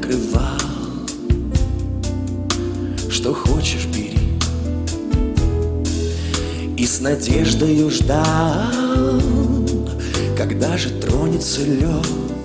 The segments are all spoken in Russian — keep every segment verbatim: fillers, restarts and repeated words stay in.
покрывал. Что хочешь, бери. И с надеждою ждал, когда же тронется лед.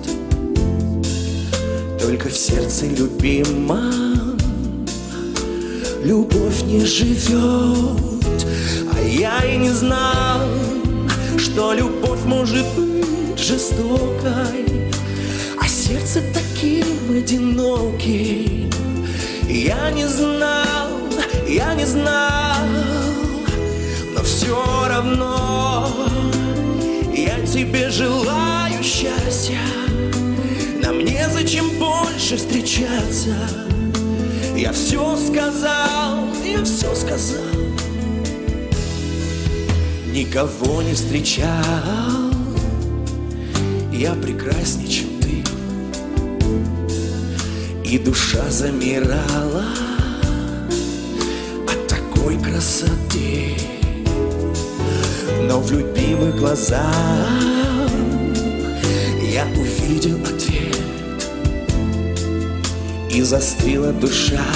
Только в сердце любимом любовь не живет. А я и не знал, что любовь может быть жестокой, а сердце таким одиноким. Я не знал, я не знал, но все равно я тебе желаю счастья. Нам незачем больше встречаться. Я все сказал, я все сказал. Никого не встречал я прекраснее, чем ты. И душа замирала от такой красоты. Но в любимых глазах я увидел ответ, и застыла душа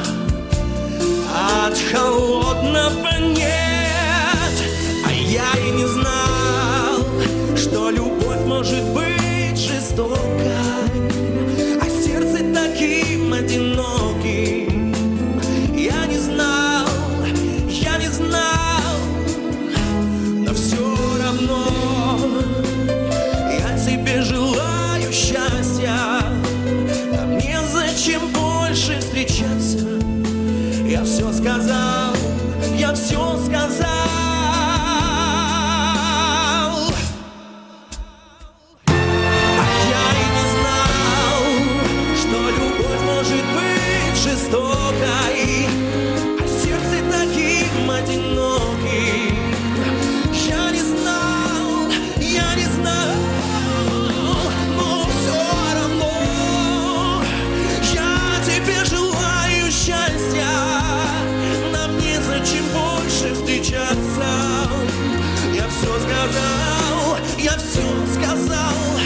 от холодного нет. А я и не знал, что любовь может быть жестокой, а сердце таким одиноким. Я не знал, я не знал, но все равно я тебе желаю счастья. Нам незачем больше встречаться. Я все сказал, я все сказал. А я и не знал, что любовь может быть жестокой, а сердце таким одиноким. Я не знал, я не знал, но все равно я тебе желаю счастья. Нам незачем больше встречаться. Я все сказал, я все сказал.